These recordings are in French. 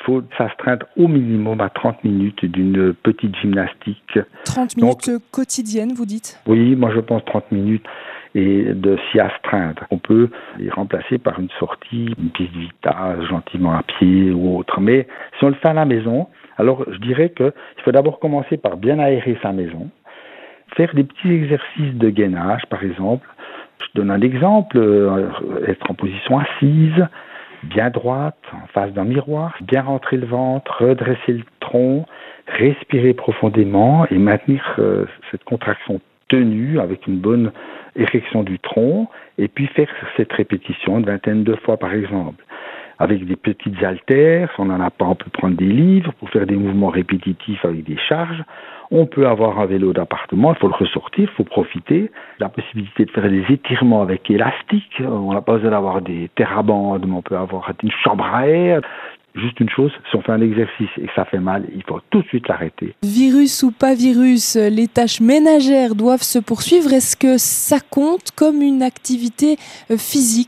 faut s'astreindre au minimum à 30 minutes d'une petite gymnastique. 30 minutes quotidiennes, vous dites ? Oui, moi je pense 30 minutes et de s'y astreindre. On peut les remplacer par une sortie, une piste Vita, gentiment à pied ou autre. Mais si on le fait à la maison, alors je dirais qu'il faut d'abord commencer par bien aérer sa maison, faire des petits exercices de gainage par exemple. Je donne un exemple, être en position assise, bien droite, en face d'un miroir, bien rentrer le ventre, redresser le tronc, respirer profondément et maintenir cette contraction tenue avec une bonne érection du tronc et puis faire cette répétition une vingtaine de fois par exemple. Avec des petites haltères, si on n'en a pas, on peut prendre des livres pour faire des mouvements répétitifs avec des charges. On peut avoir un vélo d'appartement, il faut le ressortir, il faut profiter. La possibilité de faire des étirements avec élastique, on n'a pas besoin d'avoir des TheraBand, mais on peut avoir une chambre à air. Juste une chose, si on fait un exercice et que ça fait mal, il faut tout de suite l'arrêter. Virus ou pas virus, les tâches ménagères doivent se poursuivre. Est-ce que ça compte comme une activité physique ?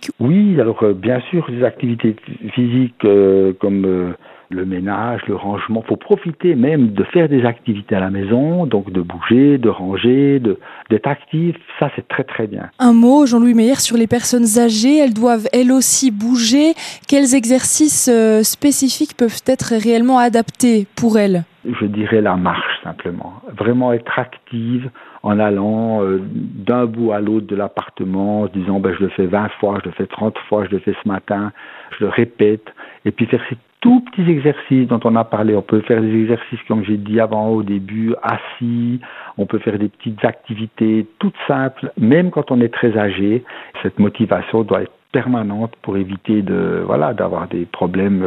Oui, alors bien sûr, les activités physiques comme le ménage, le rangement, il faut profiter même de faire des activités à la maison, donc de bouger, de ranger, d'être actif, ça c'est très très bien. Un mot, Jean-Louis Meyer, sur les personnes âgées, elles doivent elles aussi bouger. Quels exercices spécifiques peuvent être réellement adaptés pour elles ? Je dirais la marche simplement, vraiment être active en allant d'un bout à l'autre de l'appartement, en se disant je le fais 20 fois, je le fais 30 fois, je le fais ce matin, je le répète, et puis faire ces tout petits exercices dont on a parlé. On peut faire des exercices, comme j'ai dit avant au début, assis, on peut faire des petites activités toutes simples, même quand on est très âgé. Cette motivation doit être permanente pour éviter d'avoir des problèmes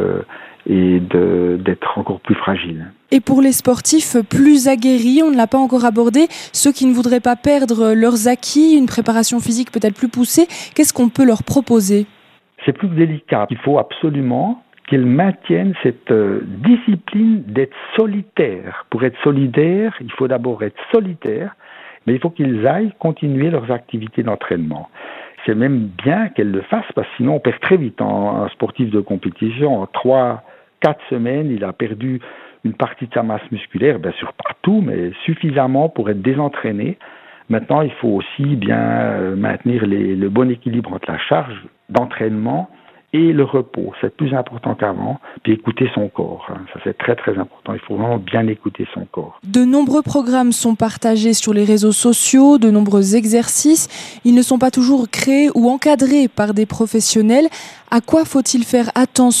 et d'être encore plus fragile. Et pour les sportifs plus aguerris, on ne l'a pas encore abordé, ceux qui ne voudraient pas perdre leurs acquis, une préparation physique peut-être plus poussée, qu'est-ce qu'on peut leur proposer ? C'est plus délicat. Il faut absolument qu'ils maintiennent cette discipline d'être solitaire. Pour être solidaire, il faut d'abord être solitaire, mais il faut qu'ils aillent continuer leurs activités d'entraînement. C'est même bien qu'elles le fassent, parce que sinon on perd très vite un sportif de compétition. En 3-4 semaines, il a perdu une partie de sa masse musculaire, bien sûr pas tout, mais suffisamment pour être désentraîné. Maintenant, il faut aussi bien maintenir le bon équilibre entre la charge d'entraînement et le repos. C'est plus important qu'avant. Puis écouter son corps. Ça, c'est très, très important. Il faut vraiment bien écouter son corps. De nombreux programmes sont partagés sur les réseaux sociaux, de nombreux exercices. Ils ne sont pas toujours créés ou encadrés par des professionnels. À quoi faut-il faire attention ?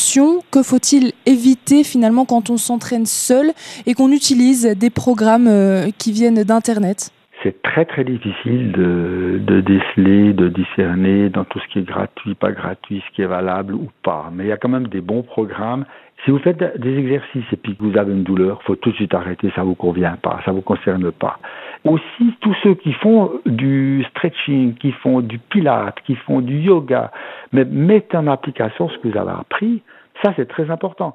Que faut-il éviter finalement quand on s'entraîne seul et qu'on utilise des programmes qui viennent d'Internet ? C'est très très difficile de déceler, de discerner dans tout ce qui est gratuit, pas gratuit, ce qui est valable ou pas. Mais il y a quand même des bons programmes. Si vous faites des exercices et puis que vous avez une douleur, il faut tout de suite arrêter, ça ne vous convient pas, ça ne vous concerne pas. Aussi, tous ceux qui font du stretching, qui font du pilates, qui font du yoga, mais mettez en application ce que vous avez appris, ça c'est très important.